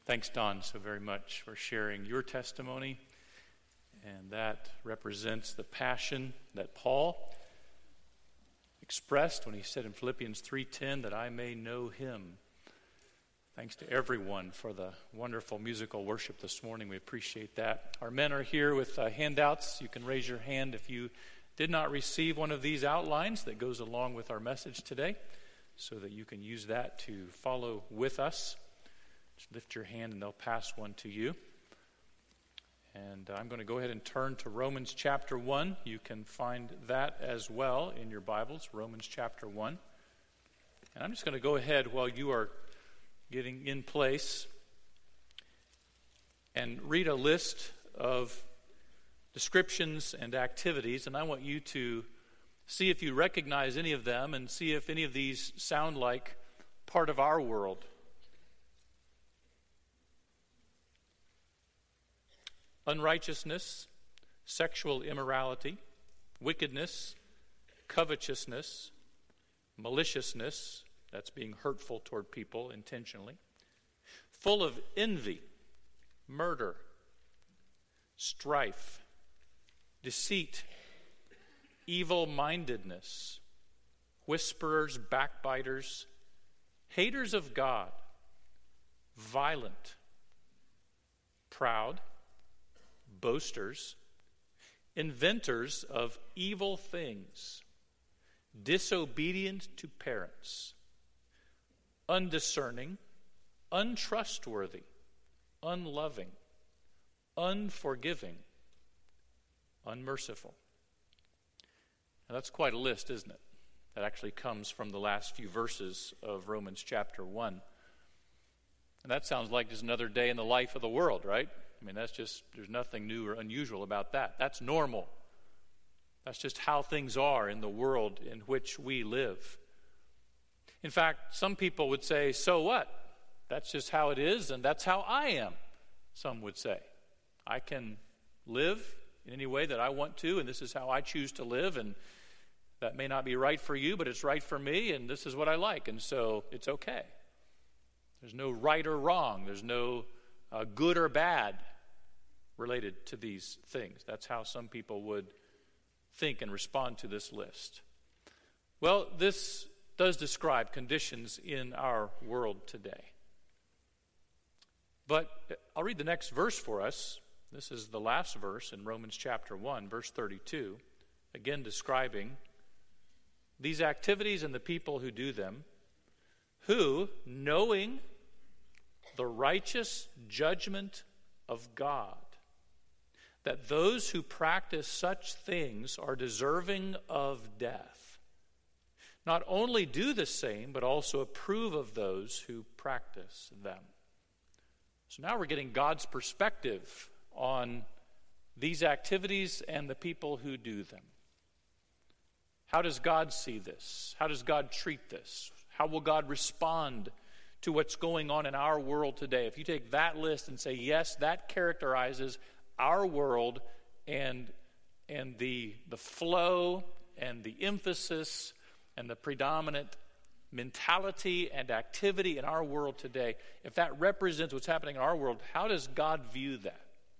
Thanks, Don, so very much for sharing your testimony. And that represents the passion that Paul expressed when he said in Philippians 3:10 that I may know him. Thanks to everyone for the wonderful musical worship this morning. We appreciate that. Our men are here with handouts. You can raise your hand if you did not receive one of these outlines that goes along with our message today, so that you can use that to follow with us. Just lift your hand and they'll pass one to you. And I'm going to go ahead and turn to Romans chapter 1. You can find that as well in your Bibles, Romans chapter 1. And I'm just going to go ahead while you are getting in place and read a list of descriptions and activities. And I want you to see if you recognize any of them and see if any of these sound like part of our world. Unrighteousness, sexual immorality, wickedness, covetousness, maliciousness, that's being hurtful toward people intentionally, full of envy, murder, strife, deceit, evil-mindedness, whisperers, backbiters, haters of God, violent, proud, boasters, inventors of evil things, disobedient to parents, undiscerning, untrustworthy, unloving, unforgiving, unmerciful. Now that's quite a list, isn't it? That actually comes from the last few verses of Romans chapter 1. And that sounds like just another day in the life of the world, right? I mean, that's just, there's nothing new or unusual about that. That's normal. That's just how things are in the world in which we live. In fact, some people would say, so what? That's just how it is, and that's how I am, some would say. I can live in any way that I want to, and this is how I choose to live, and that may not be right for you, but it's right for me, and this is what I like, and so it's okay. There's no right or wrong. There's no good or bad related to these things. That's how some people would think and respond to this list. Well, this does describe conditions in our world today. But I'll read the next verse for us. This is the last verse in Romans chapter 1, verse 32, again describing these activities and the people who do them, who, knowing the righteous judgment of God, that those who practice such things are deserving of death, not only do the same, but also approve of those who practice them. So now we're getting God's perspective on these activities and the people who do them. How does God see this? How does God treat this? How will God respond to what's going on in our world today? If you take that list and say, yes, that characterizes our world and the flow and the emphasis and the predominant mentality and activity in our world today, if that represents what's happening in our world, how does God view that?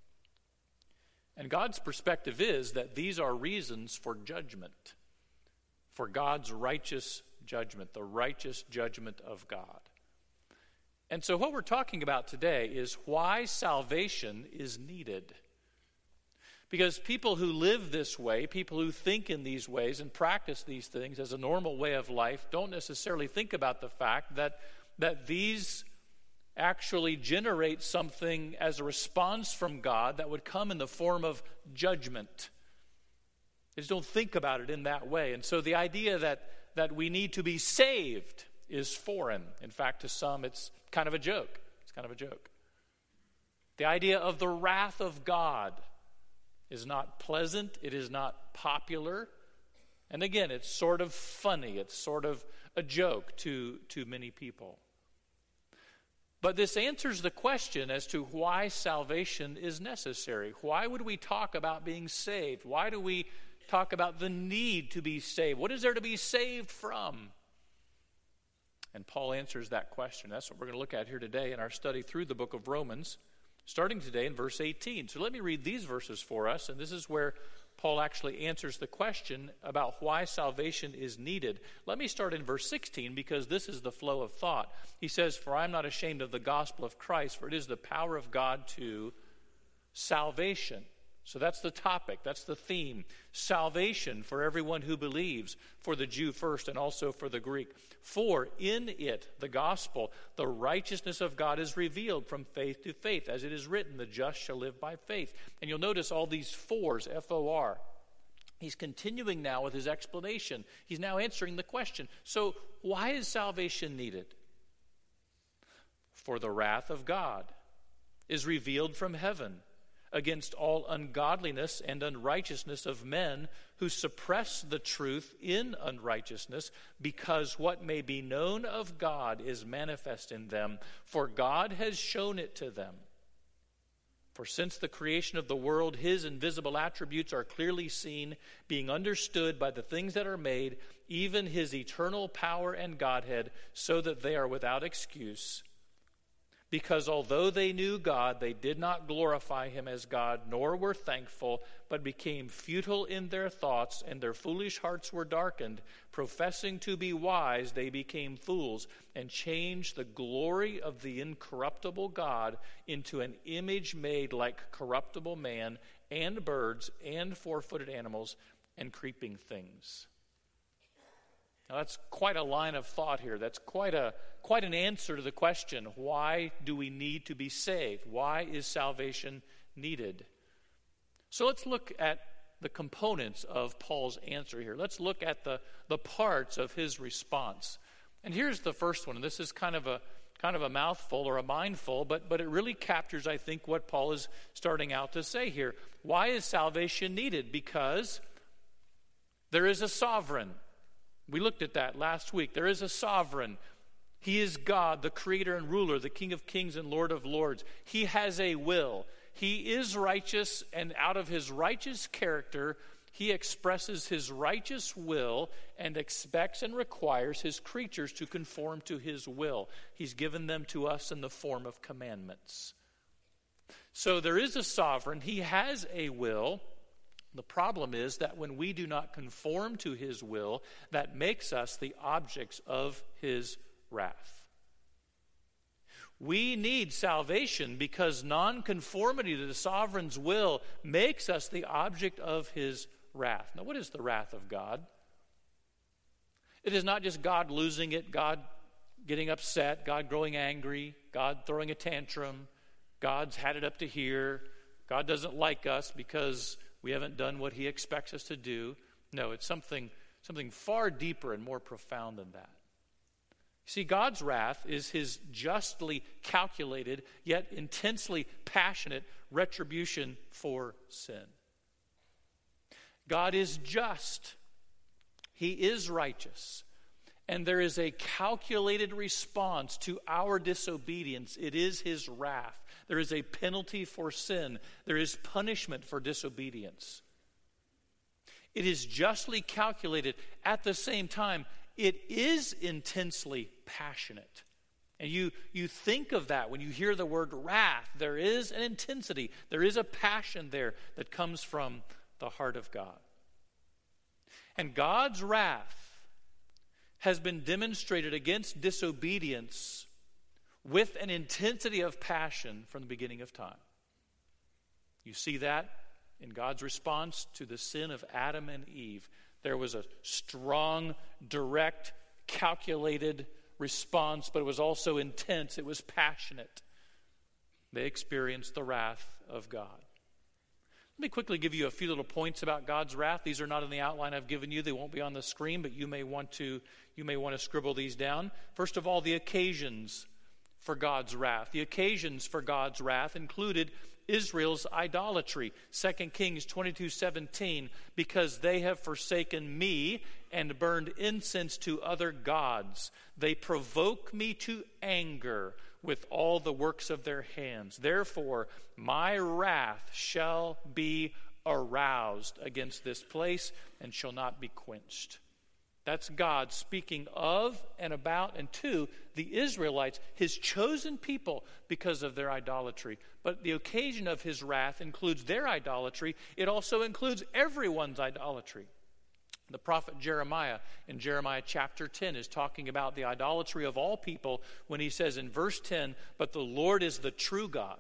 And God's perspective is that these are reasons for judgment, for God's righteous judgment, the righteous judgment of God. And so what we're talking about today is why salvation is needed. Because people who live this way, people who think in these ways and practice these things as a normal way of life, don't necessarily think about the fact that these actually generate something as a response from God that would come in the form of judgment. They just don't think about it in that way. And so the idea that we need to be saved is foreign. In fact, to some, it's kind of a joke. It's kind of a joke. The idea of the wrath of God is not pleasant. It is not popular. And again, it's sort of funny. It's sort of a joke to many people. But this answers the question as to why salvation is necessary. Why would we talk about being saved? Why do we talk about the need to be saved? What is there to be saved from? And Paul answers that question. That's what we're going to look at here today in our study through the book of Romans, starting today in verse 18. So let me read these verses for us, and this is where Paul actually answers the question about why salvation is needed. Let me start in verse 16 because this is the flow of thought. He says, "For I am not ashamed of the gospel of Christ, for it is the power of God to salvation." So that's the topic, that's the theme. Salvation for everyone who believes, for the Jew first and also for the Greek. For in it, the gospel, the righteousness of God is revealed from faith to faith. As it is written, the just shall live by faith. And you'll notice all these fours, F-O-R. He's continuing now with his explanation. He's now answering the question. So why is salvation needed? For the wrath of God is revealed from heaven against all ungodliness and unrighteousness of men who suppress the truth in unrighteousness, because what may be known of God is manifest in them, for God has shown it to them. For since the creation of the world, his invisible attributes are clearly seen, being understood by the things that are made, even his eternal power and Godhead, so that they are without excuse. Because although they knew God, they did not glorify him as God, nor were thankful, but became futile in their thoughts, and their foolish hearts were darkened. Professing to be wise, they became fools, and changed the glory of the incorruptible God into an image made like corruptible man, and birds, and four-footed animals, and creeping things. Now that's quite a line of thought here. That's quite an answer to the question, why do we need to be saved? Why is salvation needed? So let's look at the components of Paul's answer here. Let's look at the parts of his response. And here's the first one. And this is kind of a mouthful or a mindful, but it really captures, I think, what Paul is starting out to say here. Why is salvation needed? Because there is a sovereign. We looked at that last week. There is a sovereign. He is God, the creator and ruler, the King of kings and Lord of lords. He has a will. He is righteous, and out of his righteous character, he expresses his righteous will and expects and requires his creatures to conform to his will. He's given them to us in the form of commandments. So there is a sovereign. He has a will. The problem is that when we do not conform to his will, that makes us the objects of his wrath. We need salvation because nonconformity to the sovereign's will makes us the object of his wrath. Now, what is the wrath of God? It is not just God losing it, God getting upset, God growing angry, God throwing a tantrum, God's had it up to here, God doesn't like us because we haven't done what he expects us to do. No, it's something far deeper and more profound than that. See, God's wrath is his justly calculated, yet intensely passionate retribution for sin. God is just. He is righteous. And there is a calculated response to our disobedience. It is his wrath. There is a penalty for sin. There is punishment for disobedience. It is justly calculated. At the same time, it is intensely passionate. And you think of that when you hear the word wrath. There is an intensity. There is a passion there that comes from the heart of God. And God's wrath has been demonstrated against disobedience with an intensity of passion from the beginning of time. You see that in God's response to the sin of Adam and Eve. There was a strong, direct, calculated response, but it was also intense. It was passionate. They experienced the wrath of God. Let me quickly give you a few little points about God's wrath. These are not in the outline I've given you. They won't be on the screen, but you may want to scribble these down. First of all, the occasions for God's wrath. The occasions for God's wrath included Israel's idolatry. 2 Kings 22:17, because they have forsaken me and burned incense to other gods. They provoke me to anger with all the works of their hands. Therefore, my wrath shall be aroused against this place and shall not be quenched. That's God speaking of and about and to the Israelites, his chosen people, because of their idolatry. But the occasion of his wrath includes their idolatry. It also includes everyone's idolatry. The prophet Jeremiah, in Jeremiah chapter 10, is talking about the idolatry of all people when he says in verse 10, "But the Lord is the true God.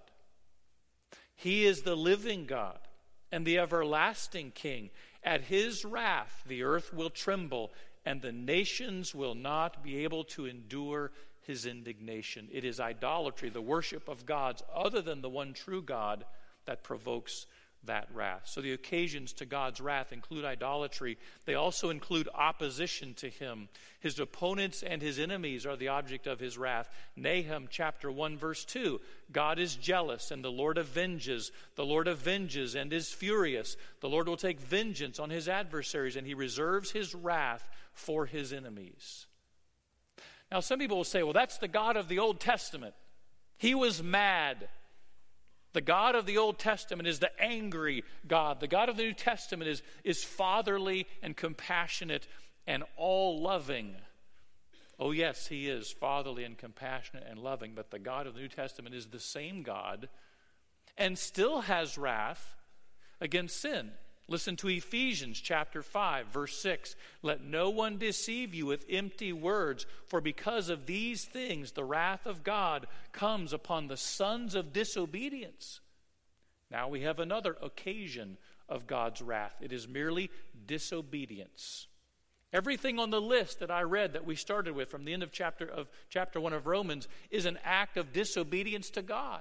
He is the living God and the everlasting King. At his wrath the earth will tremble, and the nations will not be able to endure his indignation." It is idolatry, the worship of gods other than the one true God, that provokes that wrath. So the occasions to God's wrath include idolatry. They also include opposition to him. His opponents and his enemies are the object of his wrath. Nahum chapter 1 verse 2, God is jealous and the Lord avenges. The Lord avenges and is furious. The Lord will take vengeance on his adversaries, and he reserves his wrath for his enemies. Now some people will say, well, that's the God of the Old Testament. He was mad. The God of the Old Testament is the angry God. The God of the New Testament is fatherly and compassionate and all-loving. Oh yes, he is fatherly and compassionate and loving, but the God of the New Testament is the same God and still has wrath against sin. Listen to Ephesians chapter 5, verse 6. "Let no one deceive you with empty words, for because of these things the wrath of God comes upon the sons of disobedience." Now we have another occasion of God's wrath. It is merely disobedience. Everything on the list that I read that we started with from the end of chapter 1 of Romans is an act of disobedience to God.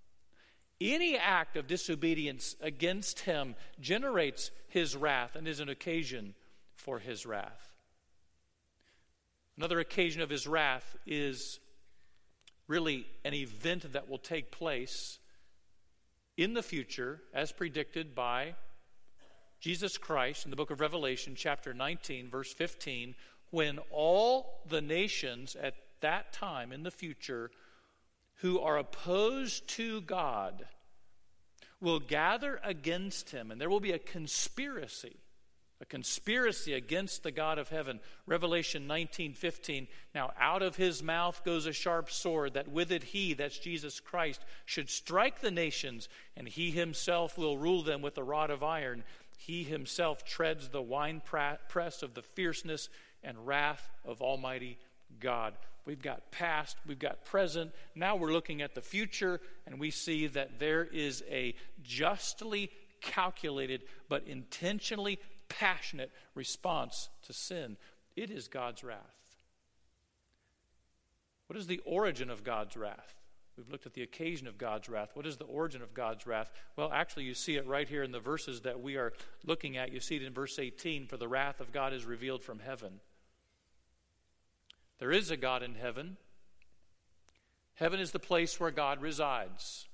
Any act of disobedience against him generates his wrath and is an occasion for his wrath. Another occasion of his wrath is really an event that will take place in the future, as predicted by Jesus Christ in the book of Revelation, chapter 19, verse 15, when all the nations at that time in the future who are opposed to God will gather against him, and there will be a conspiracy against the God of heaven. Revelation 19:15, "Now out of his mouth goes a sharp sword, that with it he," that's Jesus Christ, "should strike the nations, and he himself will rule them with a rod of iron. He himself treads the winepress of the fierceness and wrath of Almighty God." We've got past, we've got present, now we're looking at the future, and we see that there is a justly calculated but intentionally passionate response to sin. It is God's wrath. What is the origin of God's wrath? We've looked at the occasion of God's wrath. What is the origin of God's wrath? Well, actually, you see it right here in the verses that we are looking at. You see it in verse 18, "For the wrath of God is revealed from heaven." There is a God in heaven. Heaven is the place where God resides.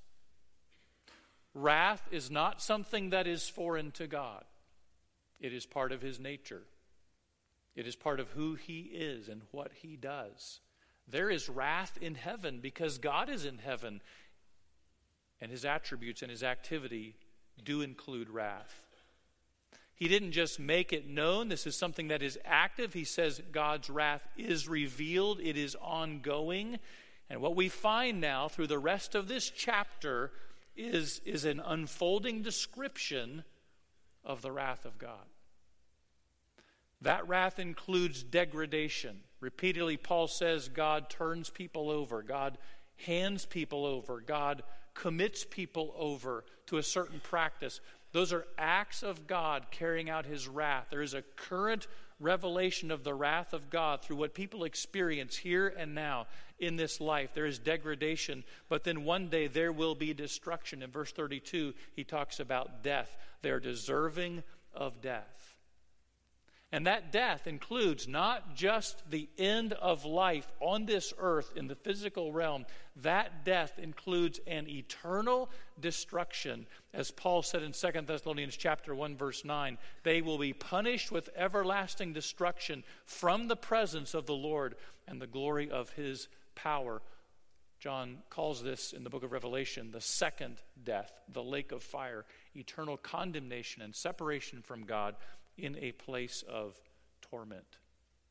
Wrath is not something that is foreign to God. It is part of his nature. It is part of who he is and what he does. There is wrath in heaven because God is in heaven, and his attributes and his activity do include wrath. He didn't just make it known. This is something that is active. He says God's wrath is revealed. It is ongoing. And what we find now through the rest of this chapter is an unfolding description of the wrath of God. That wrath includes degradation. Repeatedly, Paul says God turns people over. God hands people over. God commits people over to a certain practice. Those are acts of God carrying out his wrath. There is a current revelation of the wrath of God through what people experience here and now in this life. There is degradation, but then one day there will be destruction. In verse 32, he talks about death. They are deserving of death. And that death includes not just the end of life on this earth in the physical realm. That death includes an eternal destruction. As Paul said in 2 Thessalonians chapter 1, verse 9, they will be punished with everlasting destruction from the presence of the Lord and the glory of his power. John calls this in the book of Revelation the second death, the lake of fire, eternal condemnation and separation from God in a place of torment.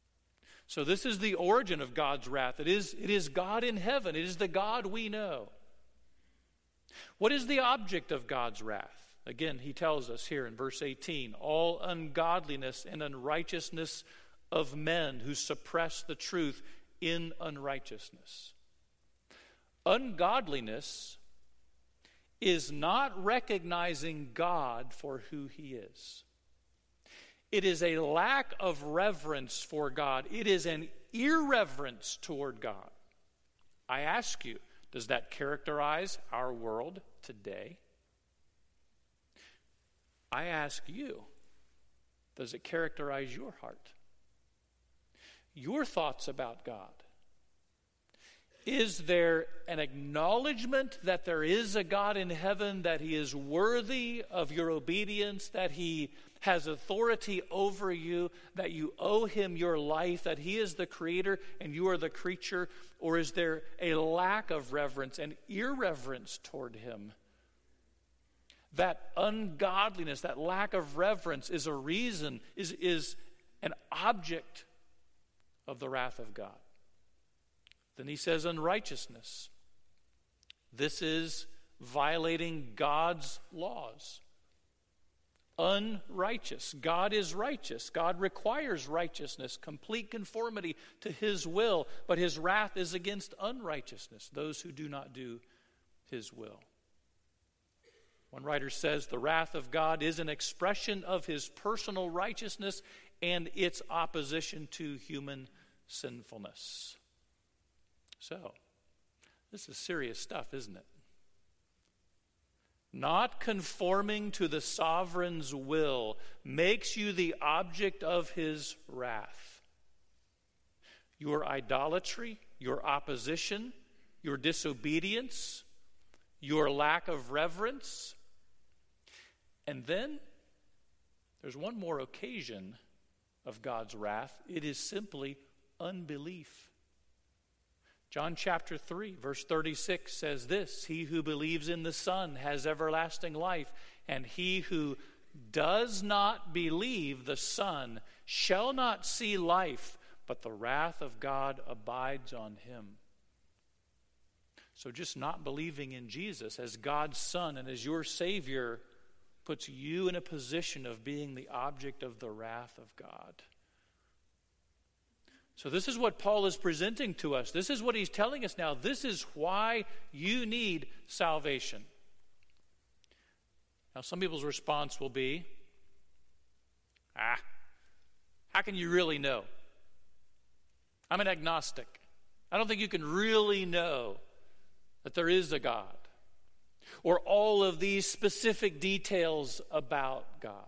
So this is the origin of God's wrath. It is God in heaven. It is the God we know. What is the object of God's wrath? Again, he tells us here in verse 18, all ungodliness and unrighteousness of men who suppress the truth in unrighteousness. Ungodliness is not recognizing God for who he is. It is a lack of reverence for God. It is an irreverence toward God. I ask you, does that characterize our world today? I ask you, does it characterize your heart? Your thoughts about God? Is there an acknowledgement that there is a God in heaven, that he is worthy of your obedience, that he has authority over you, that you owe him your life, that he is the creator and you are the creature? Or is there a lack of reverence and irreverence toward him? That ungodliness, that lack of reverence is a reason, is an object of the wrath of God. Then he says unrighteousness. This is violating God's laws. Unrighteous. God is righteous. God requires righteousness, complete conformity to his will, but his wrath is against unrighteousness, those who do not do his will. One writer says the wrath of God is an expression of his personal righteousness and its opposition to human sinfulness. So, this is serious stuff, isn't it? Not conforming to the sovereign's will makes you the object of his wrath. Your idolatry, your opposition, your disobedience, your lack of reverence. And then there's one more occasion of God's wrath. It is simply unbelief. John chapter 3, verse 36 says this, he who believes in the Son has everlasting life, and he who does not believe the Son shall not see life, but the wrath of God abides on him. So just not believing in Jesus as God's Son and as your Savior puts you in a position of being the object of the wrath of God. So this is what Paul is presenting to us. This is what he's telling us now. This is why you need salvation. Now, some people's response will be, how can you really know? I'm an agnostic. I don't think you can really know that there is a God, or all of these specific details about God.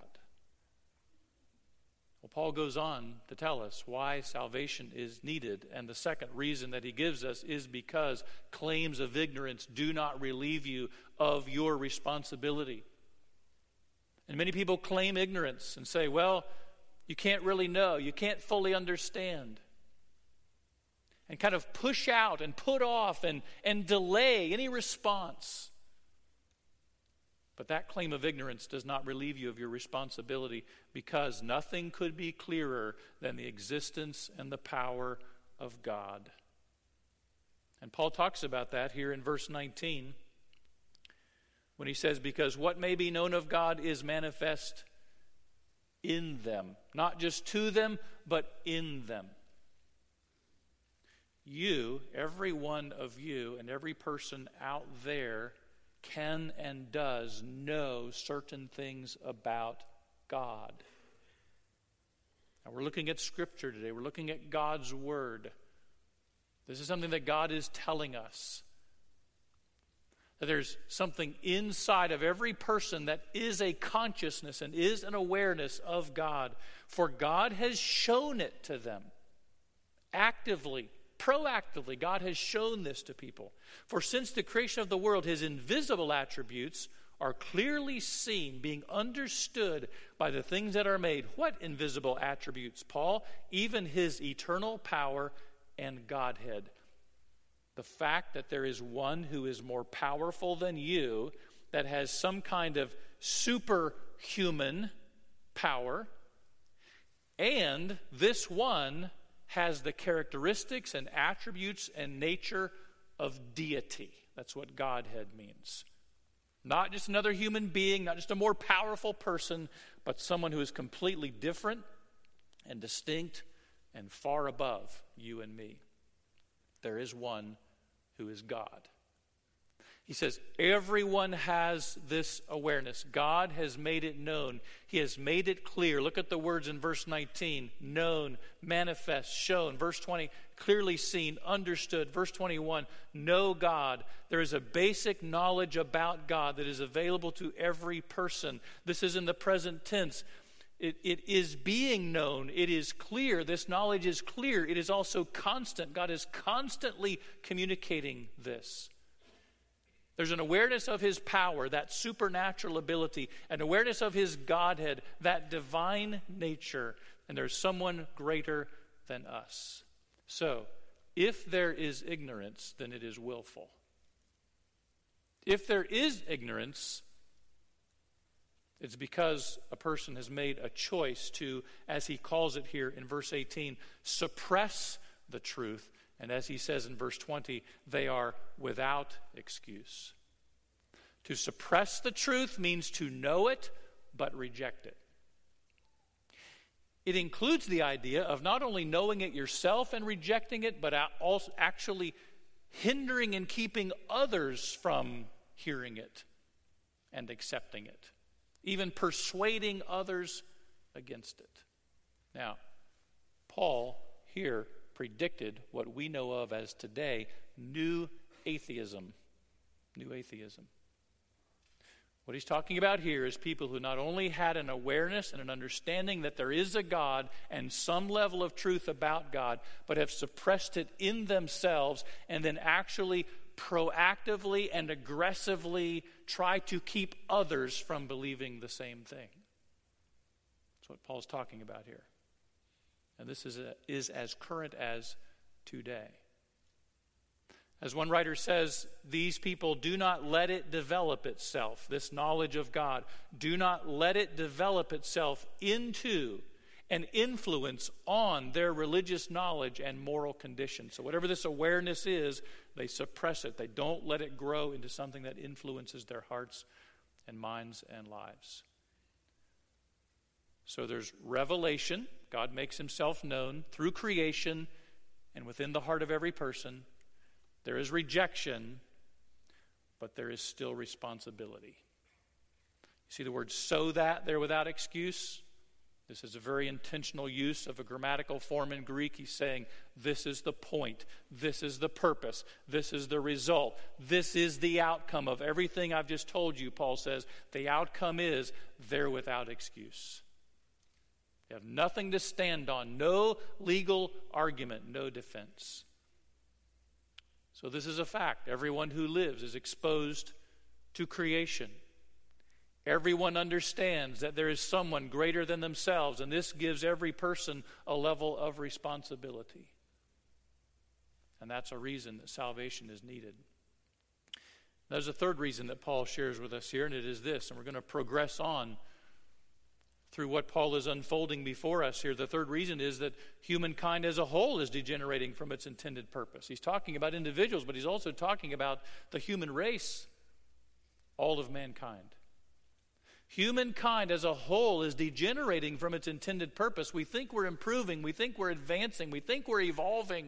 Well, Paul goes on to tell us why salvation is needed, and the second reason that he gives us is because claims of ignorance do not relieve you of your responsibility. And many people claim ignorance and say, well, you can't really know, you can't fully understand. And kind of push out and put off and delay any response. But that claim of ignorance does not relieve you of your responsibility, because nothing could be clearer than the existence and the power of God. And Paul talks about that here in verse 19 when he says, because what may be known of God is manifest in them. Not just to them, but in them. You, every one of you and every person out there can and does know certain things about God. Now, we're looking at Scripture today. We're looking at God's Word. This is something that God is telling us. That there's something inside of every person that is a consciousness and is an awareness of God. For God has shown it to them actively. Proactively, God has shown this to people. For since the creation of the world, his invisible attributes are clearly seen, being understood by the things that are made. What invisible attributes, Paul? Even his eternal power and Godhead. The fact that there is one who is more powerful than you, that has some kind of superhuman power, and this one has the characteristics and attributes and nature of deity. That's what Godhead means. Not just another human being, not just a more powerful person, but someone who is completely different and distinct and far above you and me. There is one who is God. He says everyone has this awareness. God has made it known. He has made it clear. Look at the words in verse 19. Known, manifest, shown. Verse 20, clearly seen, understood. Verse 21, know God. There is a basic knowledge about God that is available to every person. This is in the present tense. It is being known. It is clear. This knowledge is clear. It is also constant. God is constantly communicating this. There's an awareness of his power, that supernatural ability, an awareness of his Godhead, that divine nature, and there's someone greater than us. So, if there is ignorance, then it is willful. If there is ignorance, it's because a person has made a choice to, as he calls it here in verse 18, suppress the truth. And as he says in verse 20, they are without excuse. To suppress the truth means to know it, but reject it. It includes the idea of not only knowing it yourself and rejecting it, but also actually hindering and keeping others from hearing it and accepting it. Even persuading others against it. Now, Paul here predicted what we know of as today, new atheism. New atheism. What he's talking about here is people who not only had an awareness and an understanding that there is a God and some level of truth about God, but have suppressed it in themselves and then actually proactively and aggressively try to keep others from believing the same thing. That's what Paul's talking about here. And this is as current as today. As one writer says, these people do not let it develop itself, this knowledge of God. Do not let it develop itself into an influence on their religious knowledge and moral condition. So whatever this awareness is, they suppress it. They don't let it grow into something that influences their hearts and minds and lives. So there's revelation. God makes himself known through creation and within the heart of every person. There is rejection, but there is still responsibility. You see the word so that there without excuse? This is a very intentional use of a grammatical form in Greek. He's saying this is the point. This is the purpose. This is the result. This is the outcome of everything I've just told you, Paul says. The outcome is they're without excuse. You have nothing to stand on, no legal argument, no defense. So this is a fact. Everyone who lives is exposed to creation. Everyone understands that there is someone greater than themselves, and this gives every person a level of responsibility. And that's a reason that salvation is needed. There's a third reason that Paul shares with us here, and it is this, and we're going to progress on through what Paul is unfolding before us here. The third reason is that humankind as a whole is degenerating from its intended purpose. He's talking about individuals, but he's also talking about the human race, all of mankind. Humankind as a whole is degenerating from its intended purpose. We think we're improving, we think we're advancing, we think we're evolving.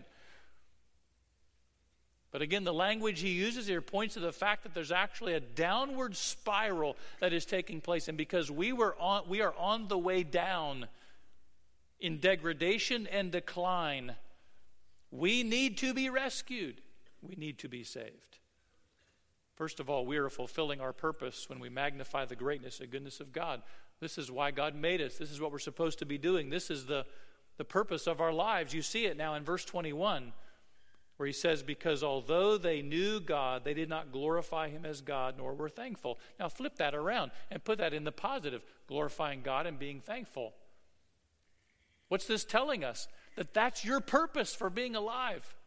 But again, the language he uses here points to the fact that there's actually a downward spiral that is taking place. And because we are on the way down in degradation and decline, we need to be rescued. We need to be saved. First of all, we are fulfilling our purpose when we magnify the greatness and goodness of God. This is why God made us. This is what we're supposed to be doing. This is the purpose of our lives. You see it now in verse 21. Where he says, because although they knew God, they did not glorify him as God, nor were thankful. Now flip that around and put that in the positive, glorifying God and being thankful. What's this telling us? That that's your purpose for being alive.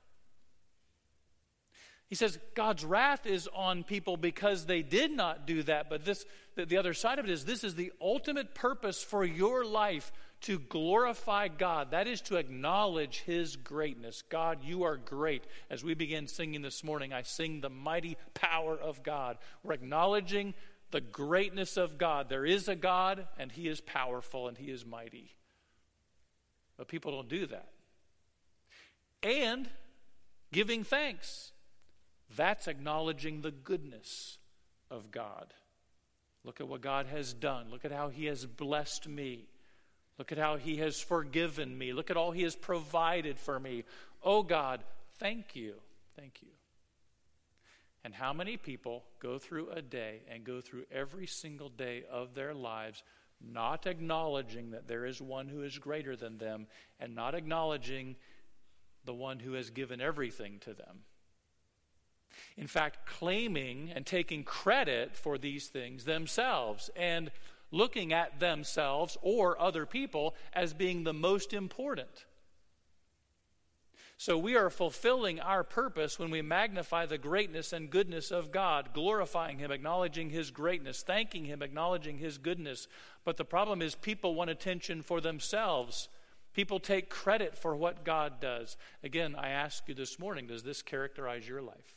He says God's wrath is on people because they did not do that, but the other side of it is this is the ultimate purpose for your life, to glorify God. That is to acknowledge His greatness. God, you are great. As we begin singing this morning, I sing the mighty power of God. We're acknowledging the greatness of God. There is a God, and He is powerful, and He is mighty. But people don't do that. And giving thanks. That's acknowledging the goodness of God. Look at what God has done. Look at how He has blessed me. Look at how He has forgiven me. Look at all He has provided for me. Oh God, thank you. Thank you. And how many people go through a day and go through every single day of their lives not acknowledging that there is one who is greater than them and not acknowledging the one who has given everything to them. In fact, claiming and taking credit for these things themselves and looking at themselves or other people as being the most important. So we are fulfilling our purpose when we magnify the greatness and goodness of God, glorifying Him, acknowledging His greatness, thanking Him, acknowledging His goodness. But the problem is people want attention for themselves. People take credit for what God does. Again, I ask you this morning, does this characterize your life?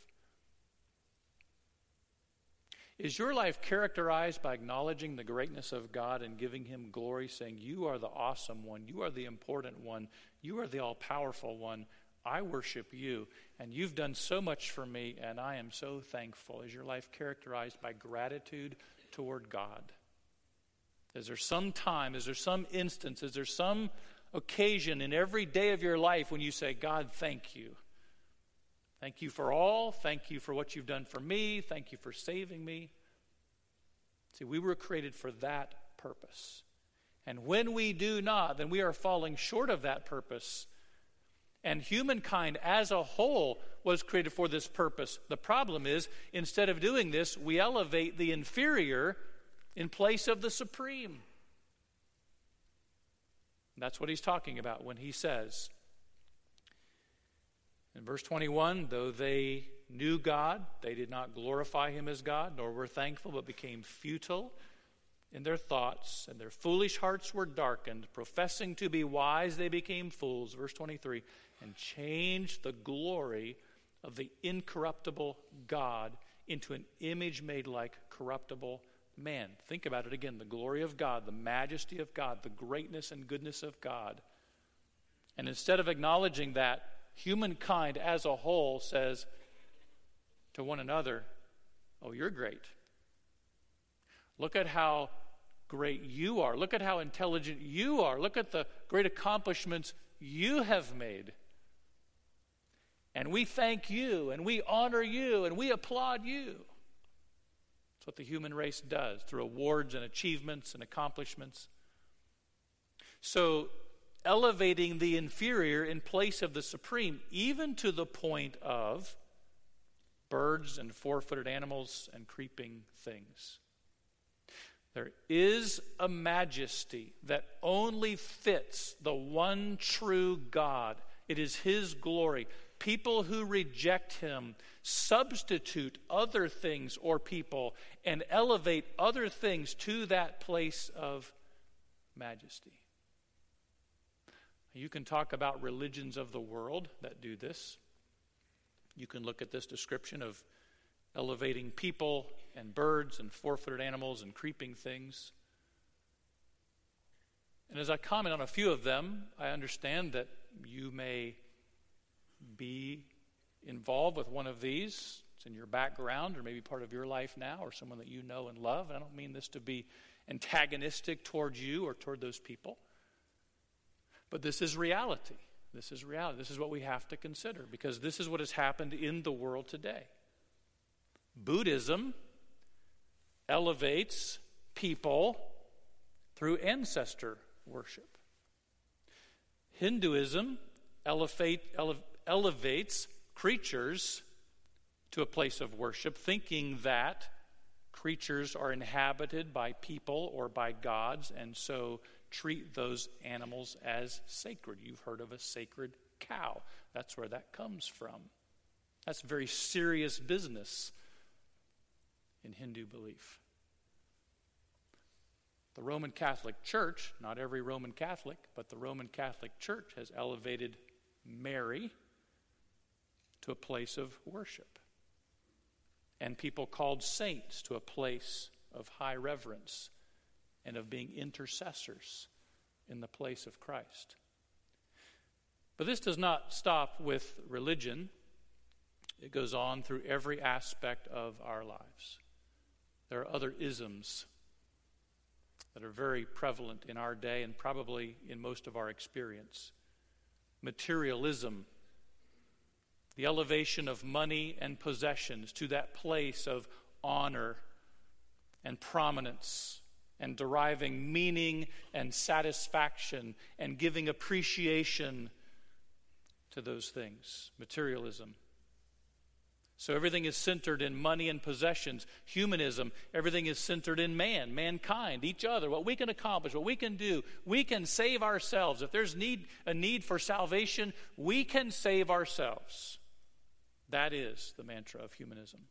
Is your life characterized by acknowledging the greatness of God and giving Him glory, saying, you are the awesome one, you are the important one, you are the all-powerful one, I worship you, and you've done so much for me, and I am so thankful. Is your life characterized by gratitude toward God? Is there some time, is there some instance, is there some occasion in every day of your life when you say, God, thank you. Thank you for all. Thank you for what you've done for me. Thank you for saving me. See, we were created for that purpose. And when we do not, then we are falling short of that purpose. And humankind as a whole was created for this purpose. The problem is, instead of doing this, we elevate the inferior in place of the supreme. That's what he's talking about when he says, in verse 21, though they knew God, they did not glorify Him as God, nor were thankful, but became futile in their thoughts, and their foolish hearts were darkened. Professing to be wise, they became fools. Verse 23, and changed the glory of the incorruptible God into an image made like corruptible man. Think about it again, the glory of God, the majesty of God, the greatness and goodness of God. And instead of acknowledging that, humankind as a whole says to one another, oh, you're great. Look at how great you are. Look at how intelligent you are. Look at the great accomplishments you have made. And we thank you, and we honor you, and we applaud you. That's what the human race does through awards and achievements and accomplishments. So, elevating the inferior in place of the supreme, even to the point of birds and four-footed animals and creeping things. There is a majesty that only fits the one true God. It is His glory. People who reject Him substitute other things or people and elevate other things to that place of majesty. You can talk about religions of the world that do this. You can look at this description of elevating people and birds and four-footed animals and creeping things. And as I comment on a few of them, I understand that you may be involved with one of these. It's in your background or maybe part of your life now or someone that you know and love. And I don't mean this to be antagonistic towards you or toward those people. But this is reality. This is reality. This is what we have to consider because this is what has happened in the world today. Buddhism elevates people through ancestor worship. Hinduism elevates creatures to a place of worship, thinking that creatures are inhabited by people or by gods, and so treat those animals as sacred. You've heard of a sacred cow. That's where that comes from. That's very serious business in Hindu belief. The Roman Catholic Church, not every Roman Catholic, but the Roman Catholic Church has elevated Mary to a place of worship. And people called saints to a place of high reverence and of being intercessors in the place of Christ. But this does not stop with religion. It goes on through every aspect of our lives. There are other isms that are very prevalent in our day and probably in most of our experience. Materialism, the elevation of money and possessions to that place of honor and prominence and deriving meaning and satisfaction and giving appreciation to those things. Materialism. So everything is centered in money and possessions. Humanism, everything is centered in man, mankind, each other, what we can accomplish, what we can do. We can save ourselves. If there's a need for salvation, we can save ourselves. That is the mantra of humanism.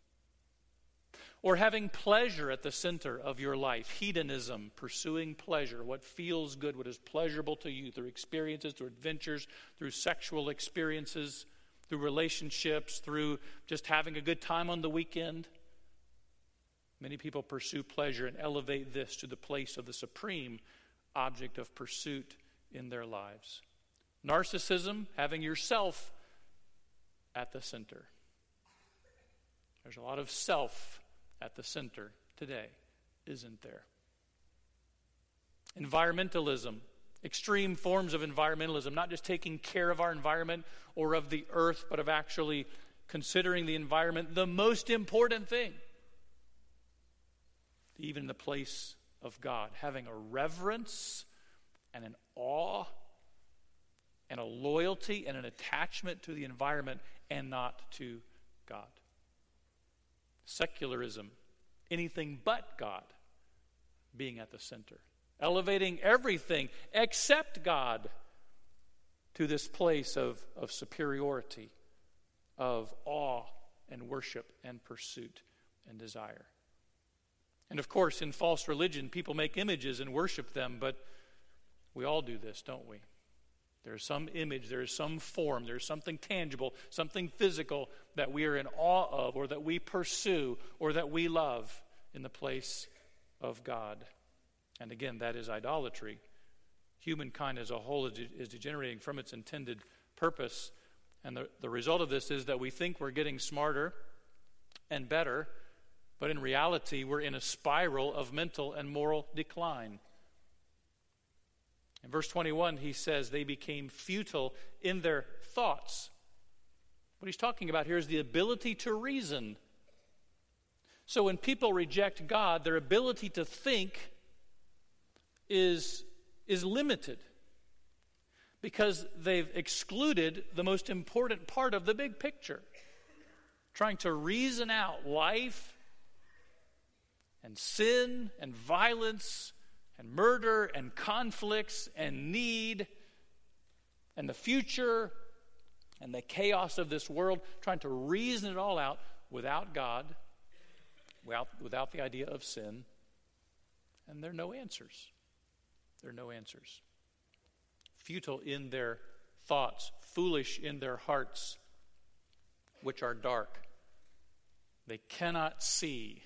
Or having pleasure at the center of your life. Hedonism, pursuing pleasure, what feels good, what is pleasurable to you through experiences, through adventures, through sexual experiences, through relationships, through just having a good time on the weekend. Many people pursue pleasure and elevate this to the place of the supreme object of pursuit in their lives. Narcissism, having yourself at the center. There's a lot of self at the center today, isn't there? Environmentalism, extreme forms of environmentalism, not just taking care of our environment or of the earth, but of actually considering the environment the most important thing. Even in the place of God, having a reverence and an awe and a loyalty and an attachment to the environment and not to God. Secularism, anything but God being at the center. Elevating everything except God to this place of superiority, of awe and worship and pursuit and desire. And of course, in false religion, people make images and worship them, but we all do this, don't we? There's some image, there's some form, there's something tangible, something physical that we are in awe of, or that we pursue, or that we love in the place of God. And again, that is idolatry. Humankind as a whole is degenerating from its intended purpose. And the result of this is that we think we're getting smarter and better, but in reality, we're in a spiral of mental and moral decline. In verse 21, he says they became futile in their thoughts. What he's talking about here is the ability to reason. So when people reject God, their ability to think is limited because they've excluded the most important part of the big picture. Trying to reason out life and sin and violence and murder and conflicts and need and the future and the chaos of this world, trying to reason it all out without God, without the idea of sin. And there are no answers. There are no answers. Futile in their thoughts, foolish in their hearts, which are dark. They cannot see.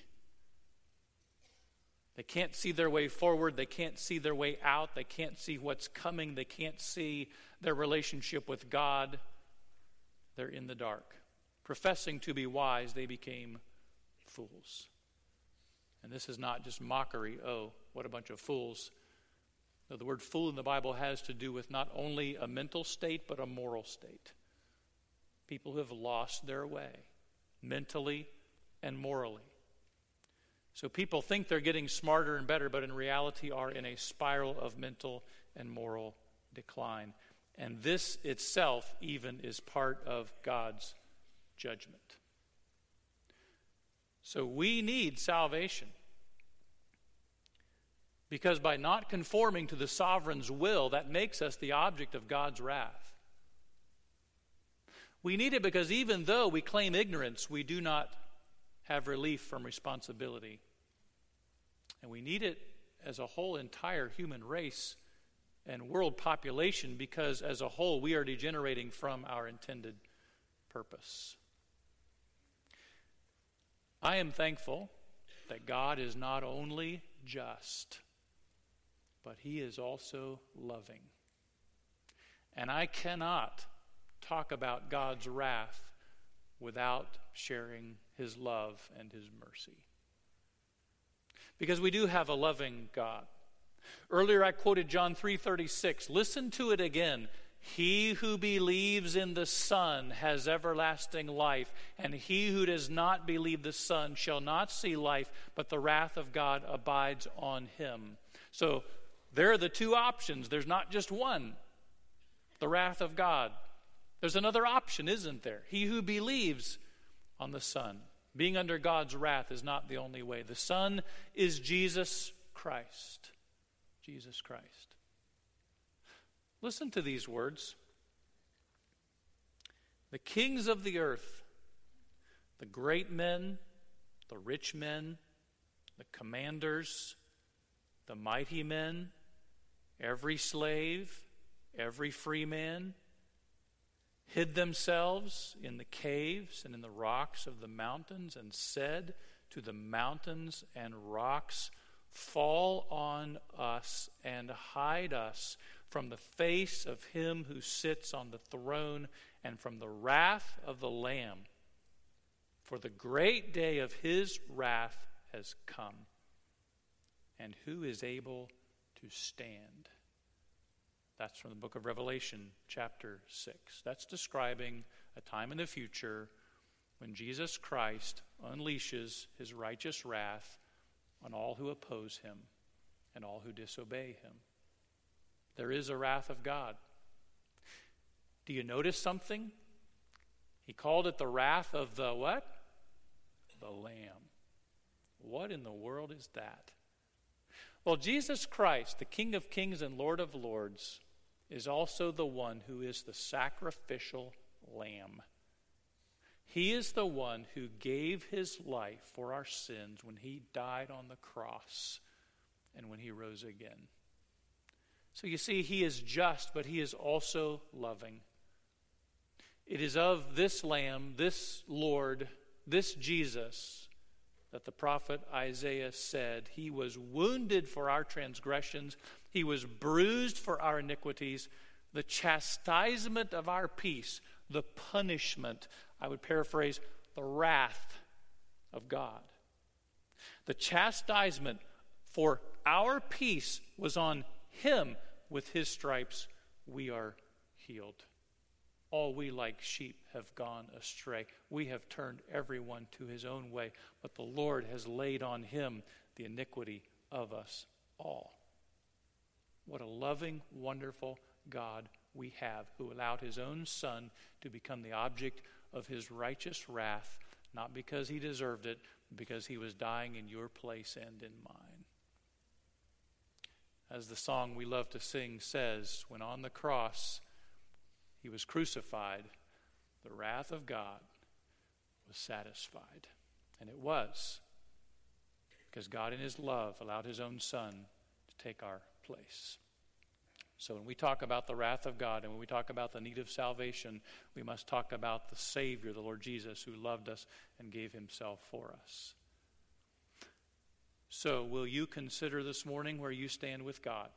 They can't see their way forward. They can't see their way out. They can't see what's coming. They can't see their relationship with God. They're in the dark. Professing to be wise, they became fools. And this is not just mockery. Oh, what a bunch of fools. No, the word fool in the Bible has to do with not only a mental state, but a moral state. People who have lost their way, mentally and morally. So people think they're getting smarter and better, but in reality are in a spiral of mental and moral decline. And this itself even is part of God's judgment. So we need salvation. Because by not conforming to the sovereign's will, that makes us the object of God's wrath. We need it because even though we claim ignorance, we do not have relief from responsibility. And we need it as a whole entire human race and world population, because as a whole we are degenerating from our intended purpose. I am thankful that God is not only just, but He is also loving. And I cannot talk about God's wrath without sharing His love and His mercy. Because we do have a loving God. Earlier I quoted John 3:36. Listen to it again. He who believes in the Son has everlasting life, and he who does not believe the Son shall not see life, but the wrath of God abides on him. So there are the two options. There's not just one. The wrath of God. There's another option, isn't there? He who believes on the Son. Being under God's wrath is not the only way. The Son is Jesus Christ. Jesus Christ. Listen to these words. The kings of the earth, the great men, the rich men, the commanders, the mighty men, every slave, every free man, hid themselves in the caves and in the rocks of the mountains and said to the mountains and rocks, fall on us and hide us from the face of him who sits on the throne and from the wrath of the Lamb. For the great day of his wrath has come. And who is able to stand? That's from the book of Revelation, chapter 6. That's describing a time in the future when Jesus Christ unleashes his righteous wrath on all who oppose him and all who disobey him. There is a wrath of God. Do you notice something? He called it the wrath of the what? The Lamb. What in the world is that? Well, Jesus Christ, the King of Kings and Lord of Lords, is also the one who is the sacrificial lamb. He is the one who gave his life for our sins when he died on the cross and when he rose again. So you see, he is just, but he is also loving. It is of this Lamb, this Lord, this Jesus, that the prophet Isaiah said, he was wounded for our transgressions, he was bruised for our iniquities, the chastisement of our peace, the punishment, I would paraphrase, the wrath of God. The chastisement for our peace was on him. With his stripes we are healed. All we like sheep have gone astray. We have turned everyone to his own way, but the Lord has laid on him the iniquity of us all. What a loving, wonderful God we have, who allowed his own Son to become the object of his righteous wrath, not because he deserved it, but because he was dying in your place and in mine. As the song we love to sing says, when on the cross he was crucified, the wrath of God was satisfied. And it was, because God in his love allowed his own Son to take our place. So when we talk about the wrath of God and when we talk about the need of salvation, we must talk about the Savior, the Lord Jesus, who loved us and gave himself for us. So will you consider this morning where you stand with God?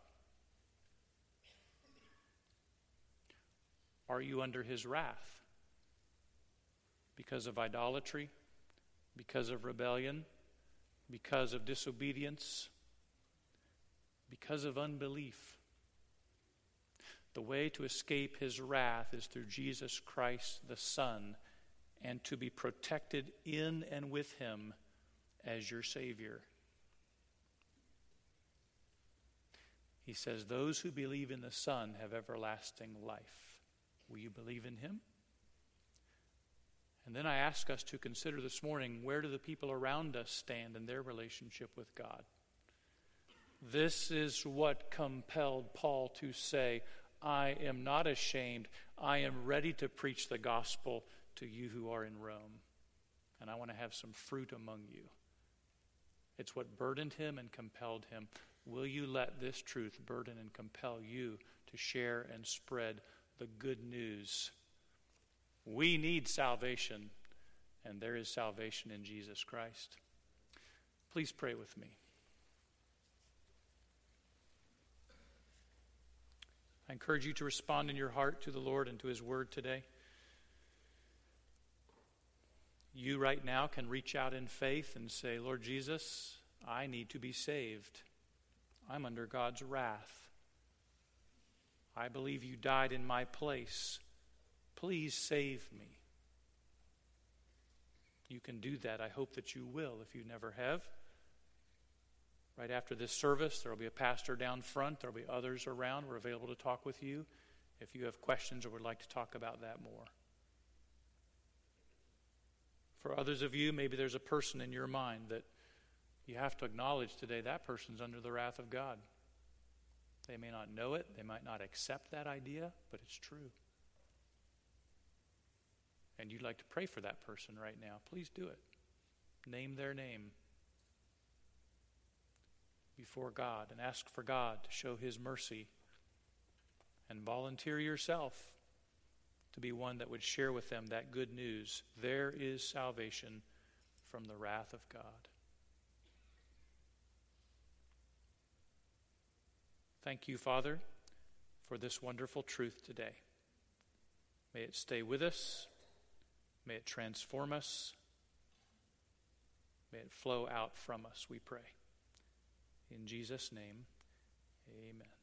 Are you under his wrath? Because of idolatry? Because of rebellion? Because of disobedience? Because of unbelief? The way to escape his wrath is through Jesus Christ the Son, and to be protected in and with him as your Savior. He says, those who believe in the Son have everlasting life. Will you believe in him? And then I ask us to consider this morning, where do the people around us stand in their relationship with God? This is what compelled Paul to say, I am not ashamed. I am ready to preach the gospel to you who are in Rome. And I want to have some fruit among you. It's what burdened him and compelled him. Will you let this truth burden and compel you to share and spread the good news? We need salvation, and there is salvation in Jesus Christ. Please pray with me. I encourage you to respond in your heart to the Lord and to His Word today. You right now can reach out in faith and say, Lord Jesus, I need to be saved. I'm under God's wrath. I believe you died in my place. Please save me. You can do that. I hope that you will if you never have. Right after this service, there will be a pastor down front. There will be others around. We're available to talk with you if you have questions or would like to talk about that more. For others of you, maybe there's a person in your mind that you have to acknowledge today that person's under the wrath of God. They may not know it. They might not accept that idea, but it's true. And you'd like to pray for that person right now. Please do it. Name their name before God and ask for God to show His mercy, and volunteer yourself to be one that would share with them that good news. There is salvation from the wrath of God. Thank you, Father, for this wonderful truth today. May it stay with us. May it transform us. May it flow out from us, we pray. In Jesus' name, amen.